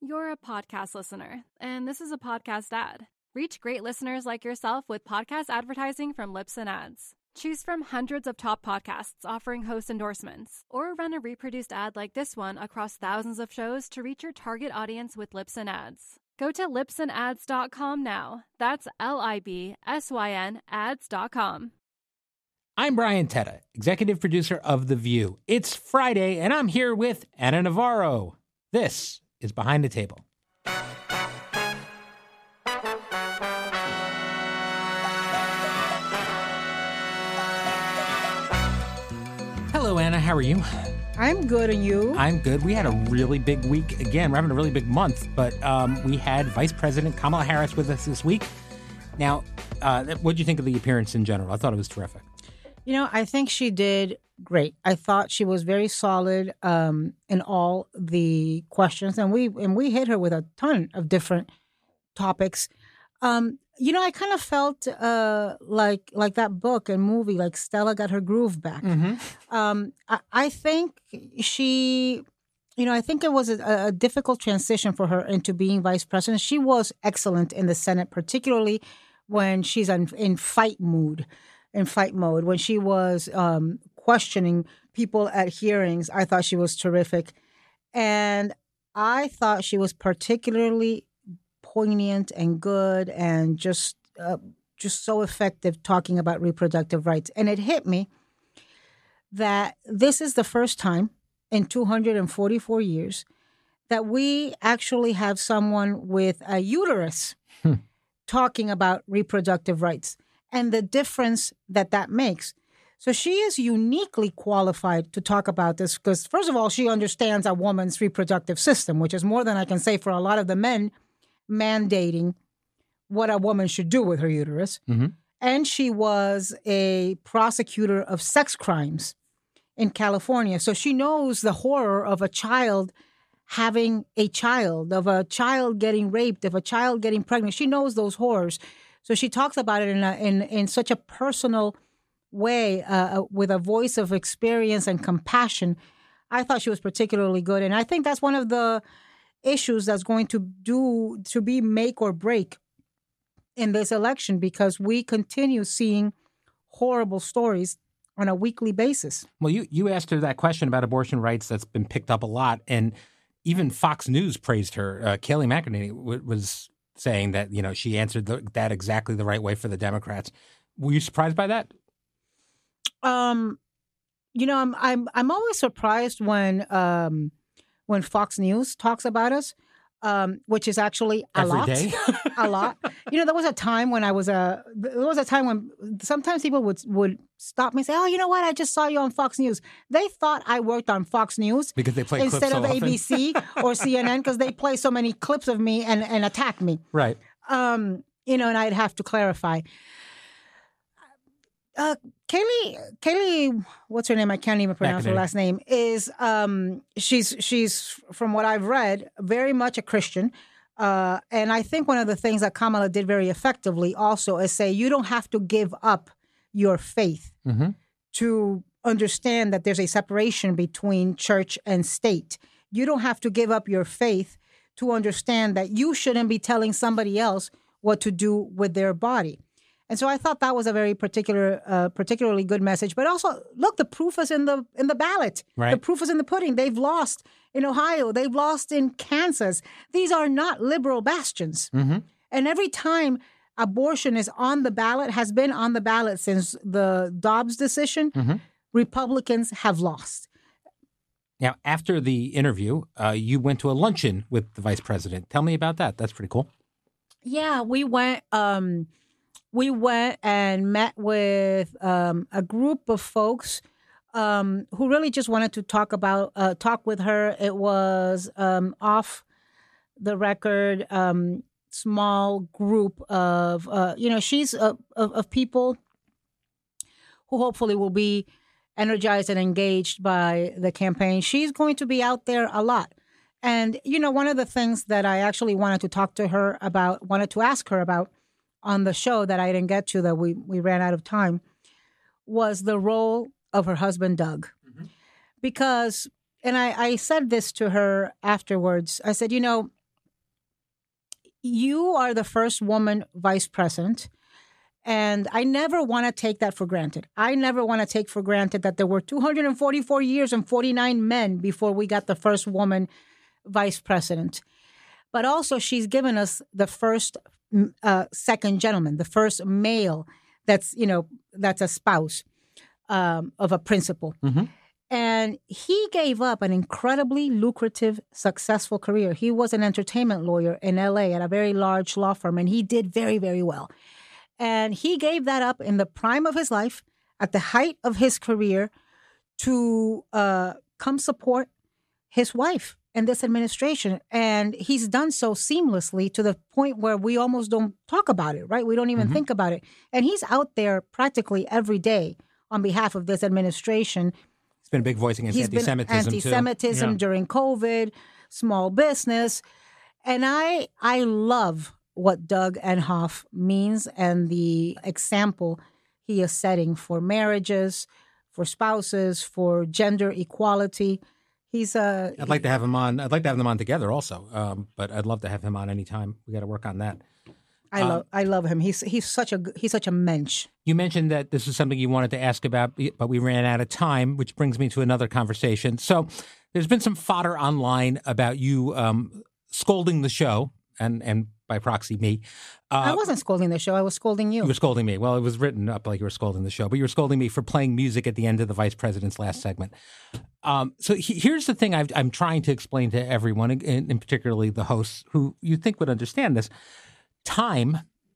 You're a podcast listener, and this is a podcast ad. Reach great listeners like yourself with podcast advertising from Libsyn Ads. Choose from hundreds of top podcasts offering host endorsements, or run a reproduced ad like this one across thousands of shows to reach your target audience with Libsyn Ads. Go to libsynads.com now. That's LIBSYN ads.com. I'm Brian Tetta, executive producer of The View. It's Friday, and I'm here with Ana Navarro. This is Behind the Table. Hello, Ana. How are you? I'm good, and you? I'm good. We had a really big week. Again, we're having a really big month, but we had Vice President Kamala Harris with us this week. Now, what did you think of the appearance in general? I thought it was terrific. You know, I think she did great. I thought she was very solid in all the questions, and we hit her with a ton of different topics. You know, I kind of felt like that book and movie, like Stella got her groove back. Mm-hmm. I think she, you know, I think it was a difficult transition for her into being vice president. She was excellent in the Senate, particularly when she's in fight mode. When she was questioning people at hearings, I thought she was terrific. And I thought she was particularly poignant and good and just so effective talking about reproductive rights. And it hit me that this is the first time in 244 years that we actually have someone with a uterus talking about reproductive rights and the difference that makes. So she is uniquely qualified to talk about this because, first of all, she understands a woman's reproductive system, which is more than I can say for a lot of the men mandating what a woman should do with her uterus. Mm-hmm. And she was a prosecutor of sex crimes in California. So she knows the horror of a child having a child, of a child getting raped, of a child getting pregnant. She knows those horrors. So she talks about it in such a personal way, with a voice of experience and compassion. I thought she was particularly good. And I think that's one of the issues that's going to be make or break in this election, because we continue seeing horrible stories on a weekly basis. Well, you asked her that question about abortion rights that's been picked up a lot, and even Fox News praised her. Kayleigh McEnany was saying that, you know, she answered that exactly the right way for the Democrats. Were you surprised by that? You know, I'm always surprised when Fox News talks about us, which is actually a Every lot. day? A lot. You know, there was a time when sometimes people would stop me and say, "Oh, you know what? I just saw you on Fox News." They thought I worked on Fox News because they play clips instead so of often. ABC or CNN, because they play so many clips of me and attack me. Right. You know, and I'd have to clarify. Kayleigh, what's her name? I can't even pronounce her last name. Is she's from what I've read, very much a Christian, and I think one of the things that Kamala did very effectively also is say you don't have to give up your faith to understand that there's a separation between church and state. You don't have to give up your faith to understand that you shouldn't be telling somebody else what to do with their body. And so I thought that was a very particularly good message. But also, look, the proof is in the ballot. Right. The proof is in the pudding. They've lost in Ohio. They've lost in Kansas. These are not liberal bastions. Mm-hmm. And every time abortion is on the ballot, has been on the ballot since the Dobbs decision, Republicans have lost. Now, after the interview, you went to a luncheon with the vice president. Tell me about that. That's pretty cool. Yeah, we went and met with a group of folks who really just wanted to talk with her. It was off the record, small group of, she's of people who hopefully will be energized and engaged by the campaign. She's going to be out there a lot. And, you know, one of the things that I actually wanted to ask her about on the show that I didn't get to, that we ran out of time, was the role of her husband, Doug. Because, and I said this to her afterwards, I said, you know, you are the first woman vice president. And I never want to take that for granted. I never want to take for granted that there were 244 years and 49 men before we got the first woman vice president. But also, she's given us the first second gentleman, the first male that's a spouse of a principal. Mm-hmm. And he gave up an incredibly lucrative, successful career. He was an entertainment lawyer in L.A. at a very large law firm, and he did very, very well. And he gave that up in the prime of his life, at the height of his career, to come support his wife and this administration. And he's done so seamlessly to the point where we almost don't talk about it, right? We don't even think about it. And he's out there practically every day on behalf of this administration. He's been a big voice against anti-Semitism during COVID, small business. And I love what Doug Emhoff means and the example he is setting for marriages, for spouses, for gender equality. I'd like to have him on. I'd like to have them on together also, but I'd love to have him on anytime. We got to work on that. I love him. He's such a mensch. You mentioned that this is something you wanted to ask about, but we ran out of time, which brings me to another conversation. So there's been some fodder online about you scolding the show and by proxy me. I wasn't scolding the show. I was scolding you. You were scolding me. Well, it was written up like you were scolding the show, but you were scolding me for playing music at the end of the vice president's last segment. So here's the thing I'm trying to explain to everyone, and particularly the hosts who you think would understand this. Time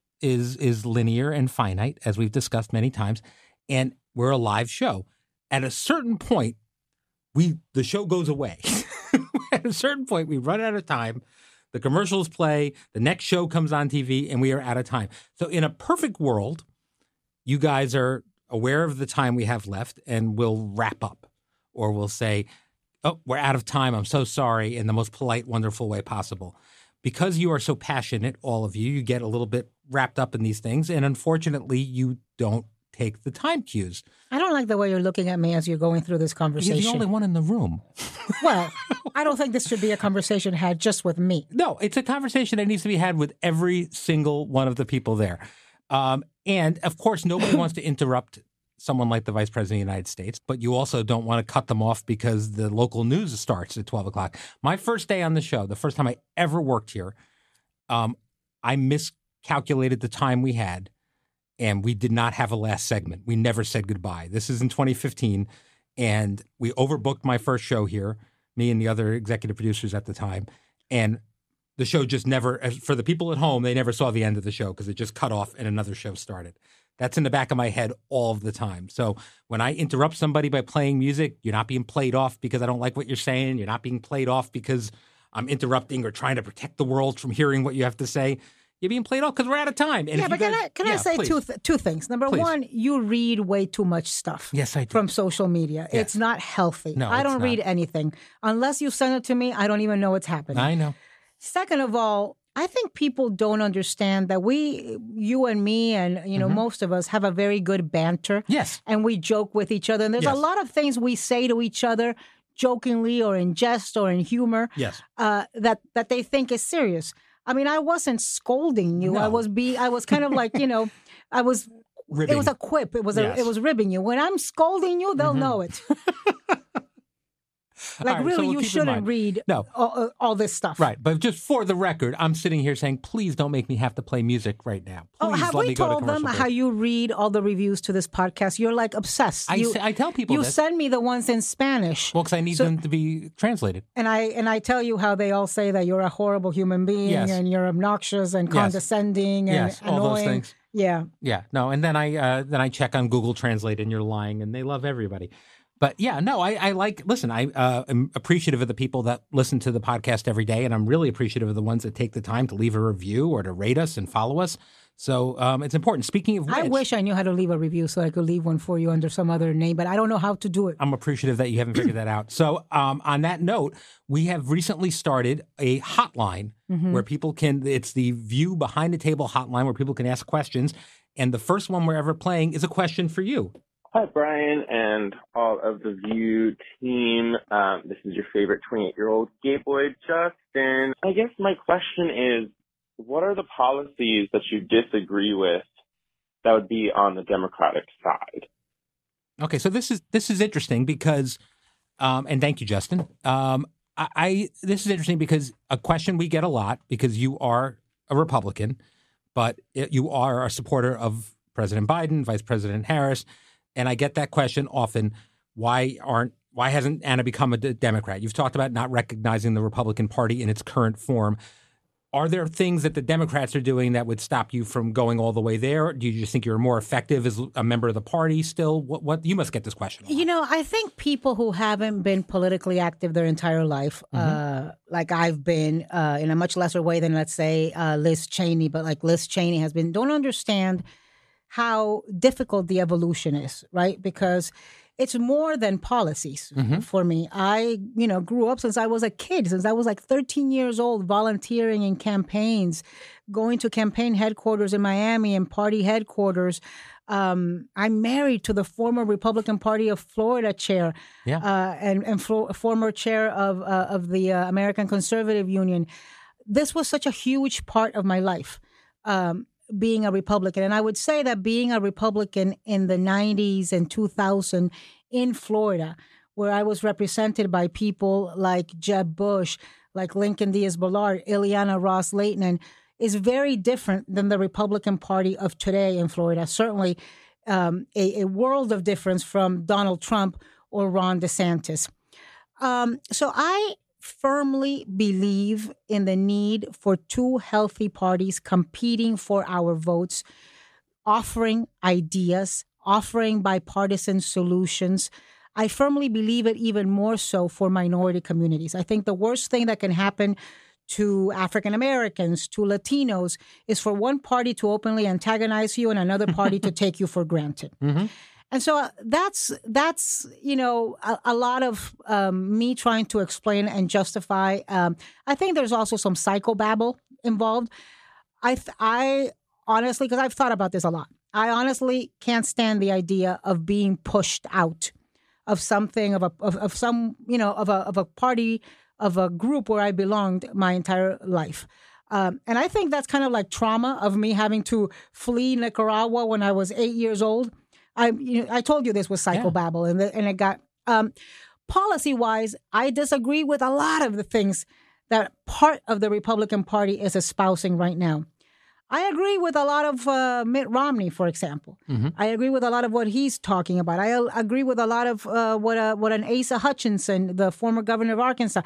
is linear and finite, as we've discussed many times, and we're a live show. At a certain point, the show goes away. At a certain point, we run out of time. The commercials play, the next show comes on TV, and we are out of time. So in a perfect world, you guys are aware of the time we have left, and we'll wrap up. Or we'll say, oh, we're out of time. I'm so sorry, in the most polite, wonderful way possible. Because you are so passionate, all of you, you get a little bit wrapped up in these things, and unfortunately, you don't take the time cues. I don't like the way you're looking at me as you're going through this conversation. You're the only one in the room. Well, I don't think this should be a conversation had just with me. No, it's a conversation that needs to be had with every single one of the people there. And, of course, nobody wants to interrupt someone like the Vice President of the United States, but you also don't want to cut them off because the local news starts at 12 o'clock. My first day on the show, the first time I ever worked here, I miscalculated the time we had, and we did not have a last segment. We never said goodbye. This is in 2015, and we overbooked my first show here, me and the other executive producers at the time, and the show just never, for the people at home, they never saw the end of the show because it just cut off and another show started. That's in the back of my head all of the time. So when I interrupt somebody by playing music, you're not being played off because I don't like what you're saying. You're not being played off because I'm interrupting or trying to protect the world from hearing what you have to say. You're being played off because we're out of time. And but can I say two things? Number one, you read way too much stuff. Yes, I do. From social media. Yes. It's not healthy. No, I don't read anything. Unless you send it to me, I don't even know what's happening. I know. Second of all, I think people don't understand that you and me and, most of us have a very good banter. Yes. And we joke with each other. And there's a lot of things we say to each other jokingly or in jest or in humor that they think is serious. I mean, I wasn't scolding you. No. I was kind of like, I was ribbing. It was a quip. It was ribbing you. When I'm scolding you, they'll know it. Like, right, really, you shouldn't read all this stuff. Right. But just for the record, I'm sitting here saying, please don't make me have to play music right now. Please have let we me go to told them break. how you read all the reviews to this podcast? You're like obsessed. I tell people you this. send me the ones in Spanish. Well, because I need them to be translated. And I tell you how they all say that you're a horrible human being and you're obnoxious and condescending and annoying. All those things. Yeah. Yeah. No. And then I check on Google Translate and you're lying and they love everybody. But yeah, no, I am appreciative of the people that listen to the podcast every day. And I'm really appreciative of the ones that take the time to leave a review or to rate us and follow us. So it's important. Speaking of which, I wish I knew how to leave a review so I could leave one for you under some other name, but I don't know how to do it. I'm appreciative that you haven't figured that out. So on that note, we have recently started a hotline where people it's the View Behind the Table hotline where people can ask questions. And the first one we're ever playing is a question for you. Hi, Brian, and all of the View team. This is your favorite 28-year-old gay boy, Justin. I guess my question is, what are the policies that you disagree with that would be on the Democratic side? Okay, so this is interesting because, and thank you, Justin. This is interesting because a question we get a lot, because you are a Republican, but you are a supporter of President Biden, Vice President Harris, and I get that question often: why hasn't Anna become a Democrat? You've talked about not recognizing the Republican Party in its current form. Are there things that the Democrats are doing that would stop you from going all the way there? Do you just think you're more effective as a member of the party still? What you must get this question a lot. You know, I think people who haven't been politically active their entire life, like I've been in a much lesser way than, let's say, Liz Cheney, but like Liz Cheney has been, don't understand how difficult the evolution is, right? Because it's more than policies for me. I, grew up since I was a kid, since I was like 13 years old, volunteering in campaigns, going to campaign headquarters in Miami and party headquarters. I'm married to the former Republican Party of Florida chair, and former chair of the American Conservative Union. This was such a huge part of my life. Being a Republican. And I would say that being a Republican in the 90s and 2000 in Florida, where I was represented by people like Jeb Bush, like Lincoln Diaz-Balart, Ileana Ros-Lehtinen, is very different than the Republican Party of today in Florida. Certainly a world of difference from Donald Trump or Ron DeSantis. So I firmly believe in the need for two healthy parties competing for our votes, offering ideas, offering bipartisan solutions. I firmly believe it even more so for minority communities. I think the worst thing that can happen to African Americans, to Latinos, is for one party to openly antagonize you and another party to take you for granted. And so that's a lot of me trying to explain and justify. I think there's also some psychobabble involved. I honestly, because I've thought about this a lot, I honestly can't stand the idea of being pushed out of something, of a party, of a group where I belonged my entire life. And I think that's kind of like trauma of me having to flee Nicaragua when I was 8 years old. I told you this was psychobabble, and it got policy-wise, I disagree with a lot of the things that part of the Republican Party is espousing right now. I agree with a lot of Mitt Romney, for example. I agree with a lot of what he's talking about. I agree with a lot of what an Asa Hutchinson, the former governor of Arkansas,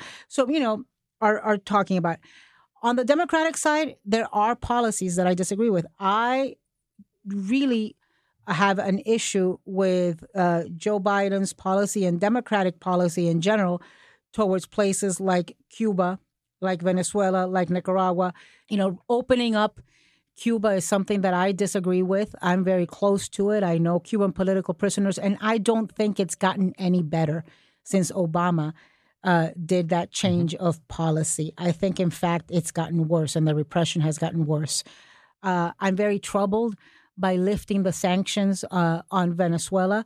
are talking about. On the Democratic side, there are policies that I disagree with. I really have an issue with Joe Biden's policy and Democratic policy in general towards places like Cuba, like Venezuela, like Nicaragua. Opening up Cuba is something that I disagree with. I'm very close to it. I know Cuban political prisoners, and I don't think it's gotten any better since Obama did that change of policy. I think, in fact, it's gotten worse, and the repression has gotten worse. I'm very troubled by lifting the sanctions on Venezuela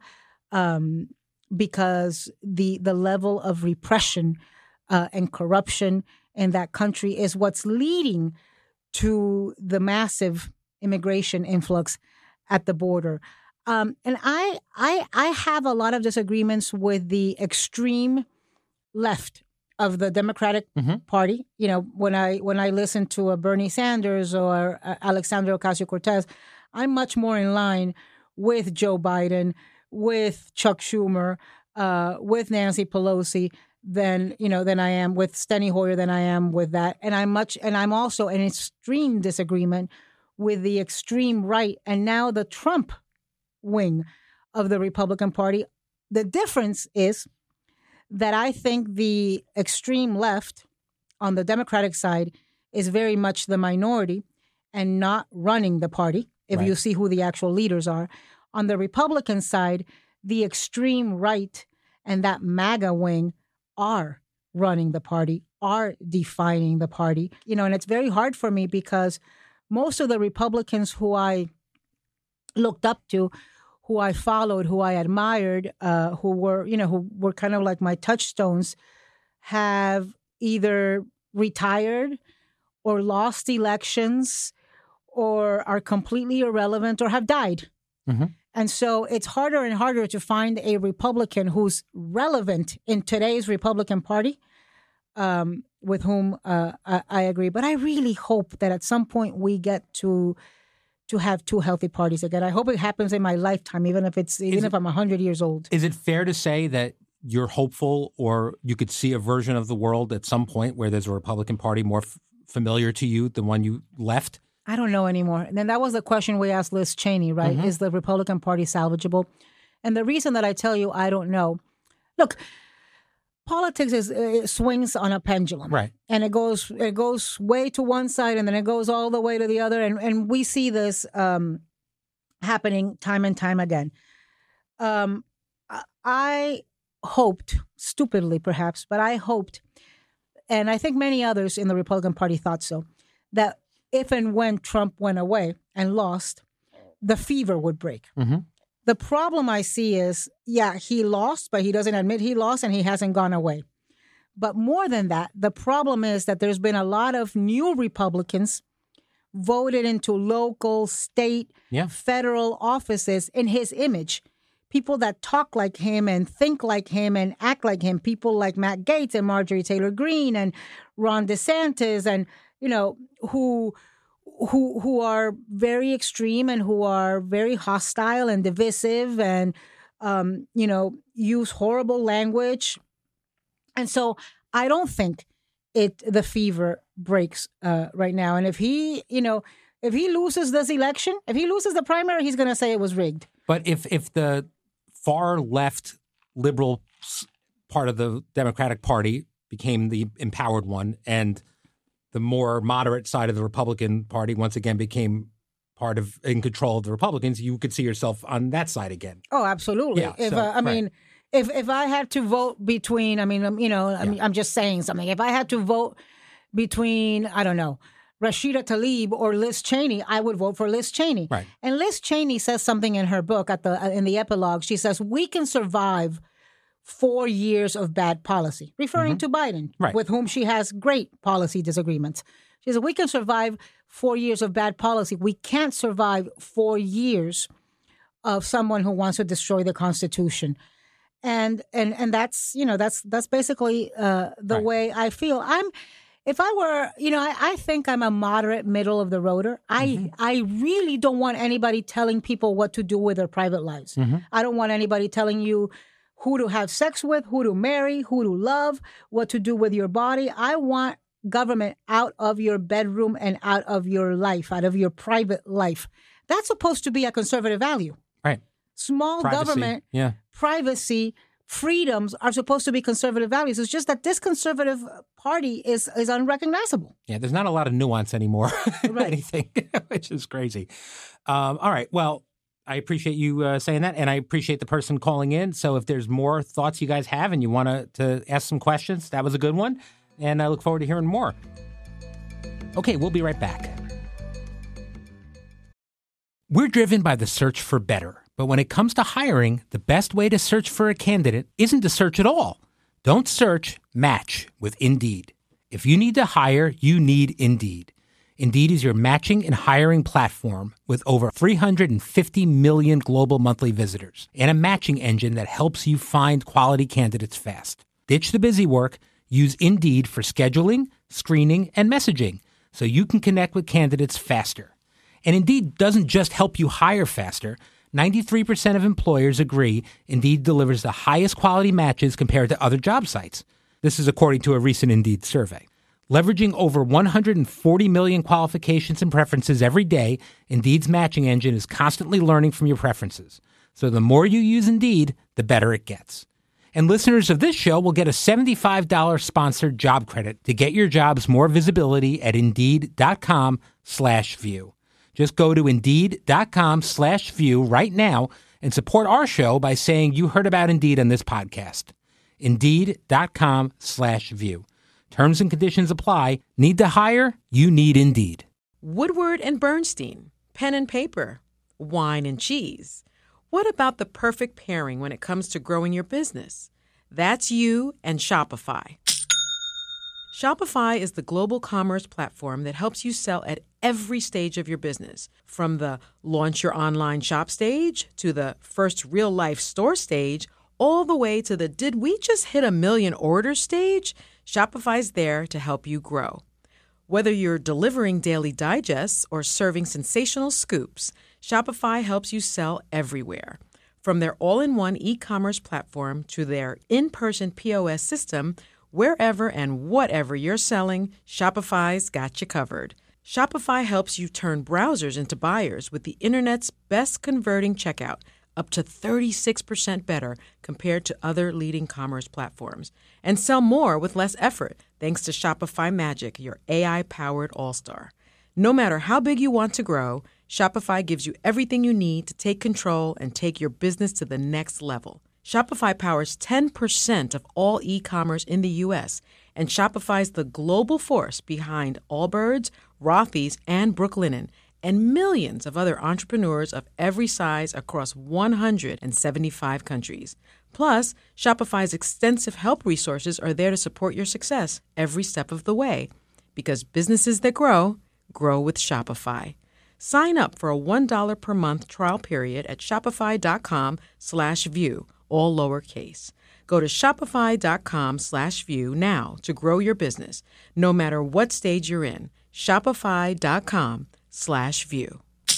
because the level of repression and corruption in that country is what's leading to the massive immigration influx at the border. And I have a lot of disagreements with the extreme left of the Democratic Party. When I listen to a Bernie Sanders or Alexandria Ocasio-Cortez, I'm much more in line with Joe Biden, with Chuck Schumer, with Nancy Pelosi than I am with Steny Hoyer, than I am with that. And I'm also in extreme disagreement with the extreme right and now the Trump wing of the Republican Party. The difference is that I think the extreme left on the Democratic side is very much the minority and not running the party, if you see who the actual leaders are. On the Republican side, the extreme right and that MAGA wing are running the party, are defining the party. And it's very hard for me because most of the Republicans who I looked up to, who I followed, who I admired, who were kind of like my touchstones, have either retired or lost elections or are completely irrelevant or have died. Mm-hmm. And so it's harder and harder to find a Republican who's relevant in today's Republican Party, with whom I agree. But I really hope that at some point we get to have two healthy parties again. I hope it happens in my lifetime, even if I'm 100 years old. Is it fair to say that you're hopeful, or you could see a version of the world at some point where there's a Republican Party more familiar to you than one you left? I don't know anymore. And then that was the question we asked Liz Cheney, right? Mm-hmm. Is the Republican Party salvageable? And the reason that I tell you I don't know, look, politics it swings on a pendulum, right? And it goes way to one side, and then it goes all the way to the other, and we see this happening time and time again. I hoped, stupidly perhaps, but I hoped, and I think many others in the Republican Party thought so, that if and when Trump went away and lost, the fever would break. Mm-hmm. The problem I see is, he lost, but he doesn't admit he lost, and he hasn't gone away. But more than that, the problem is that there's been a lot of new Republicans voted into local, state, federal offices in his image. People that talk like him and think like him and act like him. People like Matt Gaetz and Marjorie Taylor Greene and Ron DeSantis, and who are very extreme and who are very hostile and divisive and, use horrible language. And so I don't think the fever breaks right now. And if he loses this election, if he loses the primary, he's going to say it was rigged. But if the far left liberal part of the Democratic Party became the empowered one, and the more moderate side of the Republican Party once again became in control of the Republicans, you could see yourself on that side again. Oh, absolutely. Yeah, if I had to vote between, I'm just saying something. If I had to vote between, I don't know, Rashida Tlaib or Liz Cheney, I would vote for Liz Cheney. Right. And Liz Cheney says something in her book in the epilogue. She says, we can survive 4 years of bad policy, referring to Biden, with whom she has great policy disagreements. She says, we can survive 4 years of bad policy. We can't survive 4 years of someone who wants to destroy the Constitution. And that's, that's basically the way I feel. I think I'm a moderate middle of the roader. I really don't want anybody telling people what to do with their private lives. Mm-hmm. I don't want anybody telling you who to have sex with, who to marry, who to love, what to do with your body. I want government out of your bedroom and out of your life, out of your private life. That's supposed to be a conservative value. Right. Small government, privacy, freedoms are supposed to be conservative values. It's just that this conservative party is unrecognizable. Yeah, there's not a lot of nuance anymore in anything, which is crazy. All right, well, I appreciate you saying that, and I appreciate the person calling in. So if there's more thoughts you guys have and you want to ask some questions, that was a good one, and I look forward to hearing more. Okay, we'll be right back. We're driven by the search for better, but when it comes to hiring, the best way to search for a candidate isn't to search at all. Don't search, match with Indeed. If you need to hire, you need Indeed. Indeed is your matching and hiring platform with over 350 million global monthly visitors and a matching engine that helps you find quality candidates fast. Ditch the busy work. Use Indeed for scheduling, screening, and messaging so you can connect with candidates faster. And Indeed doesn't just help you hire faster. 93% of employers agree Indeed delivers the highest quality matches compared to other job sites. This is according to a recent Indeed survey. Leveraging over 140 million qualifications and preferences every day, Indeed's matching engine is constantly learning from your preferences. So the more you use Indeed, the better it gets. And listeners of this show will get a $75 sponsored job credit to get your jobs more visibility at Indeed.com/view. Just go to Indeed.com/view right now and support our show by saying you heard about Indeed on this podcast. Indeed.com/view. Terms and conditions apply. Need to hire? You need Indeed. Woodward and Bernstein, pen and paper, wine and cheese. What about the perfect pairing when it comes to growing your business? That's you and Shopify. Shopify is the global commerce platform that helps you sell at every stage of your business. From the launch your online shop stage to the first real-life store stage, all the way to the did we just hit 1 million orders stage, Shopify's there to help you grow. Whether you're delivering daily digests or serving sensational scoops, Shopify helps you sell everywhere. From their all-in-one e-commerce platform to their in-person POS system, wherever and whatever you're selling, Shopify's got you covered. Shopify helps you turn browsers into buyers with the internet's best converting checkout, up to 36% better compared to other leading commerce platforms. And sell more with less effort thanks to Shopify Magic, your AI-powered all-star. No matter how big you want to grow, Shopify gives you everything you need to take control and take your business to the next level. Shopify powers 10% of all e-commerce in the U.S., and Shopify's the global force behind Allbirds, Rothy's, and Brooklinen, and millions of other entrepreneurs of every size across 175 countries. Plus, Shopify's extensive help resources are there to support your success every step of the way. Because businesses that grow, grow with Shopify. Sign up for a $1 per month trial period at shopify.com/view, all lowercase. Go to shopify.com/view now to grow your business, no matter what stage you're in. Shopify.com/view.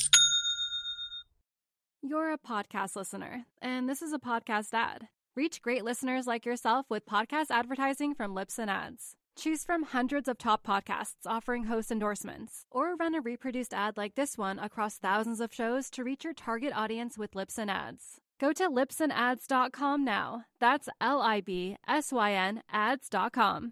You're a podcast listener, and this is a podcast ad. Reach great listeners like yourself with podcast advertising from Libsyn Ads. Choose from hundreds of top podcasts offering host endorsements, or run a reproduced ad like this one across thousands of shows to reach your target audience with Libsyn Ads. Go to libsynads.com now. That's LIBSYN ads.com.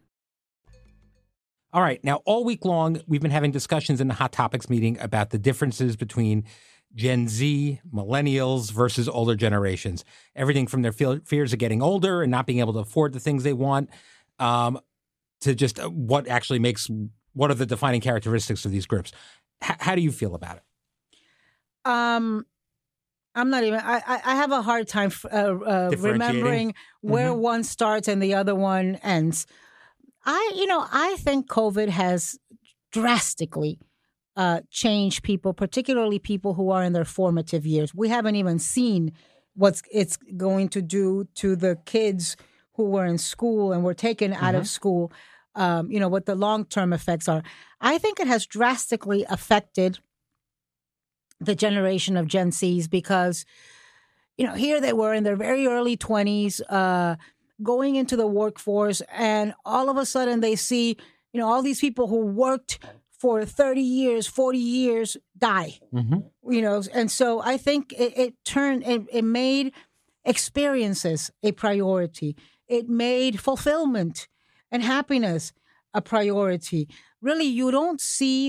All right. Now, all week long, we've been having discussions in the Hot Topics meeting about the differences between Gen Z, millennials versus older generations. Everything from their fears of getting older and not being able to afford the things they want, to just what are the defining characteristics of these groups. How do you feel about it? I'm not even, I have a hard time remembering where one starts and the other one ends. I think COVID has drastically changed people, particularly people who are in their formative years. We haven't even seen what it's going to do to the kids who were in school and were taken out of school, what the long-term effects are. I think it has drastically affected the generation of Gen Zs because, here they were in their very early 20s, going into the workforce, and all of a sudden they see, all these people who worked for 30 years, 40 years die, and so I think it made experiences a priority. It made fulfillment and happiness a priority. Really, you don't see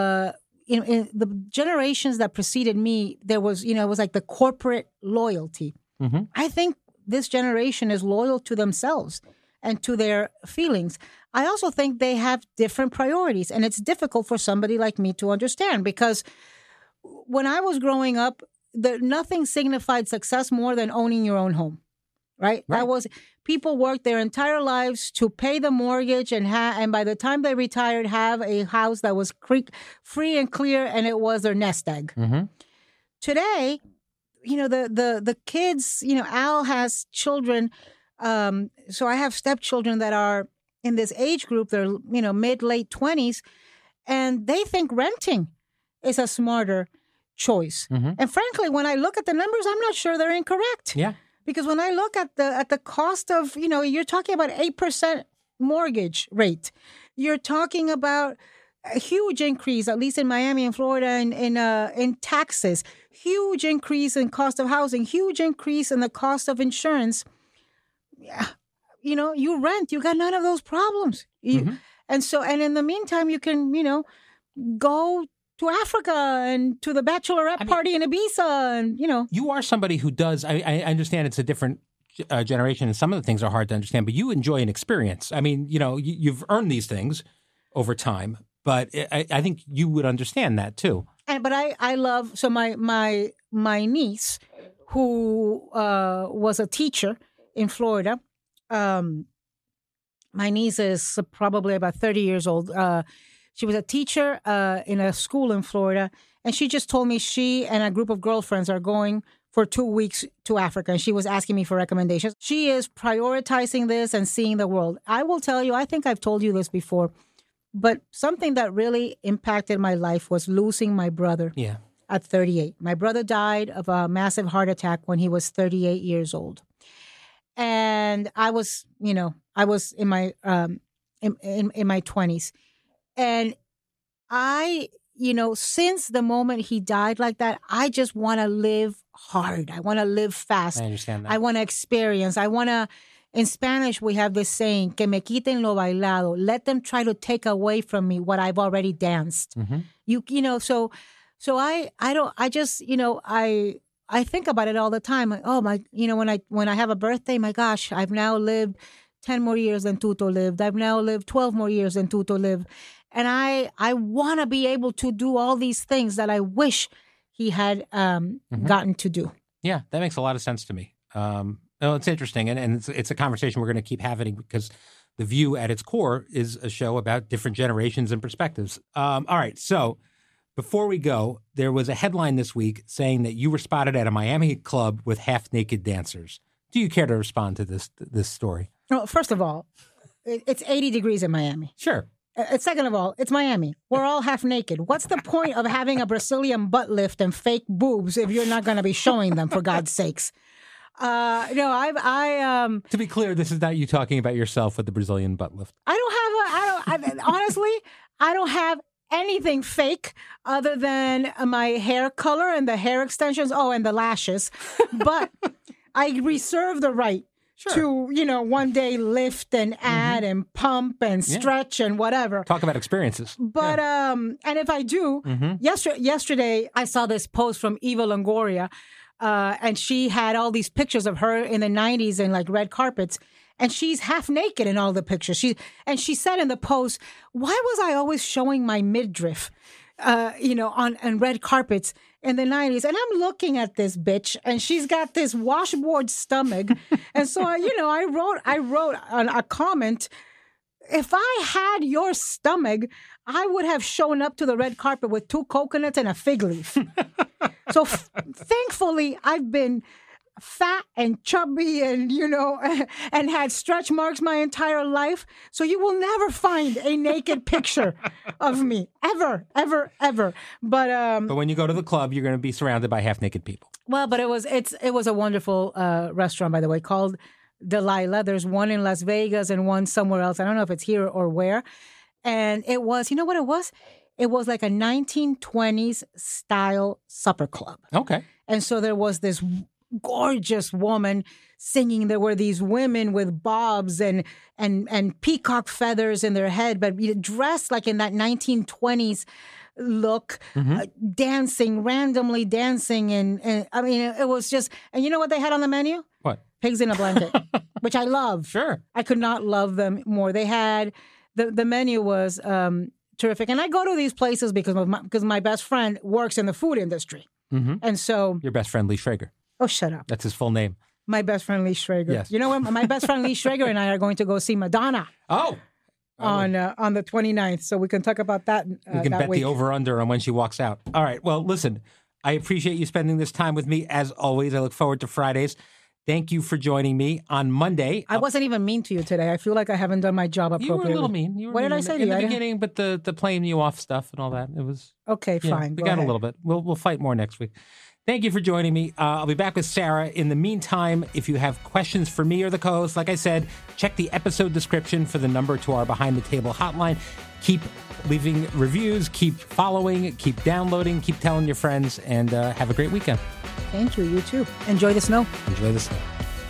in the generations that preceded me, there was, it was like the corporate loyalty. I think this generation is loyal to themselves and to their feelings. I also think they have different priorities, and it's difficult for somebody like me to understand because when I was growing up, nothing signified success more than owning your own home, right? That was, people worked their entire lives to pay the mortgage and by the time they retired, have a house that was free and clear, and it was their nest egg. Today, the kids, Al has children. So I have stepchildren that are in this age group. They're, mid, late 20s, and they think renting is a smarter choice. And frankly, when I look at the numbers, I'm not sure they're incorrect. Yeah. Because when I look at the cost of, you're talking about 8% mortgage rate. You're talking about a huge increase, at least in Miami and Florida, in taxes, huge increase in cost of housing, huge increase in the cost of insurance. Yeah. You rent, you got none of those problems. And in the meantime, you can, go to Africa and to the bachelorette party in Ibiza and, You are somebody who does, I understand it's a different generation and some of the things are hard to understand, but you enjoy an experience. I mean, you've earned these things over time, but I think you would understand that too. But I love, so my niece, who was a teacher in Florida, My niece is probably about 30 years old. She was a teacher in a school in Florida, and she just told me she and a group of girlfriends are going for 2 weeks to Africa, and she was asking me for recommendations. She is prioritizing this and seeing the world. I will tell you, I think I've told you this before, but something that really impacted my life was losing my brother at 38. My brother died of a massive heart attack when he was 38 years old. And I was, I was in my in my 20s. And I, since the moment he died like that, I just want to live hard. I want to live fast. I understand that. I want to experience. I want to, in Spanish, we have this saying, que me quiten lo bailado. Let them try to take away from me what I've already danced. Mm-hmm. So I think about it all the time. Like, oh my, when I have a birthday, my gosh, I've now lived 10 more years than Tuto lived. I've now lived 12 more years than Tuto lived. And I want to be able to do all these things that I wish he had gotten to do. Yeah, that makes a lot of sense to me. It's interesting. And it's a conversation we're going to keep having because The View at its core is a show about different generations and perspectives. All right. So before we go, there was a headline this week saying that you were spotted at a Miami club with half-naked dancers. Do you care to respond to this story? Well, first of all, it's 80 degrees in Miami. Sure. Second of all, it's Miami. We're all half naked. What's the point of having a Brazilian butt lift and fake boobs if you're not going to be showing them, for God's sakes? To be clear, this is not you talking about yourself with the Brazilian butt lift. Honestly, I don't have anything fake other than my hair color and the hair extensions. Oh, and the lashes. But I reserve the right to, one day lift and add and pump and stretch and whatever. Talk about experiences. But, and if I do, yesterday I saw this post from Eva Longoria, and she had all these pictures of her in the 90s in like red carpets. And she's half naked in all the pictures. She said in the post, why was I always showing my midriff, on red carpets in the 90s? And I'm looking at this bitch, and she's got this washboard stomach. And so, I wrote a comment. If I had your stomach, I would have shown up to the red carpet with 2 coconuts and a fig leaf. So thankfully, I've been fat and chubby and, and had stretch marks my entire life. So you will never find a naked picture of me. Ever, ever, ever. But when you go to the club, you're going to be surrounded by half-naked people. Well, but it was a wonderful restaurant, by the way, called Delilah. There's one in Las Vegas and one somewhere else. I don't know if it's here or where. And it was, you know what it was? It was like a 1920s style supper club. Okay. And so there was this gorgeous woman singing. There were these women with bobs and peacock feathers in their head, but dressed like in that 1920s look, randomly dancing. And I mean, it was just, and you know what they had on the menu? What? Pigs in a blanket, which I love. Sure. I could not love them more. They had, the menu was terrific. And I go to these places because my best friend works in the food industry. Mm-hmm. And so. Your best friend, Lee Schrager. Oh, shut up. That's his full name. My best friend, Lee Schrager. Yes. You know what? My best friend, Lee Schrager, and I are going to go see Madonna. Oh. On the 29th. So we can talk about that we can bet week. The over-under on when she walks out. All right. Well, listen, I appreciate you spending this time with me. As always, I look forward to Fridays. Thank you for joining me on Monday. I wasn't even mean to you today. I feel like I haven't done my job appropriately. You were a little mean. What did I say to you? In the beginning, but the playing you off stuff and all that. It was... Okay, fine. We got a little bit. We'll fight more next week. Thank you for joining me. I'll be back with Sarah. In the meantime, if you have questions for me or the co-host, like I said, check the episode description for the number to our Behind the Table hotline. Keep leaving reviews, keep following, keep downloading, keep telling your friends, and have a great weekend. Thank you. You too. Enjoy the snow. Enjoy the snow.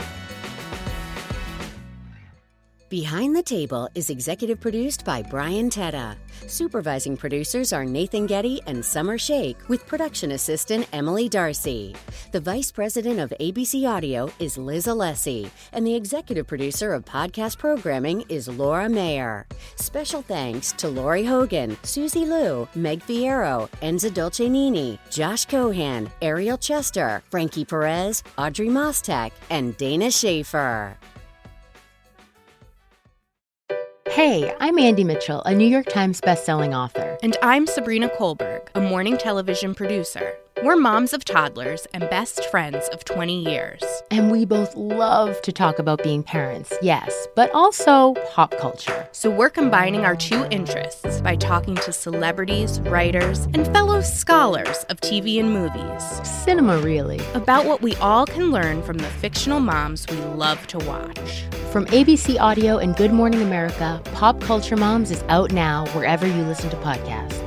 Behind the Table is executive produced by Brian Tetta. Supervising producers are Nathan Getty and Summer Shake, with production assistant Emily Darcy. The vice president of ABC Audio is Liz Alessi, and the executive producer of podcast programming is Laura Mayer. Special thanks to Lori Hogan, Susie Liu, Meg Fierro, Enza Dolcenini, Josh Cohan, Ariel Chester, Frankie Perez, Audrey Mostek, and Dana Schaefer. Hey, I'm Andy Mitchell, a New York Times bestselling author. And I'm Sabrina Kohlberg, a morning television producer. We're moms of toddlers and best friends of 20 years. And we both love to talk about being parents, yes, but also pop culture. So we're combining our two interests by talking to celebrities, writers, and fellow scholars of TV and movies. Cinema, really. About what we all can learn from the fictional moms we love to watch. From ABC Audio and Good Morning America, Pop Culture Moms is out now wherever you listen to podcasts.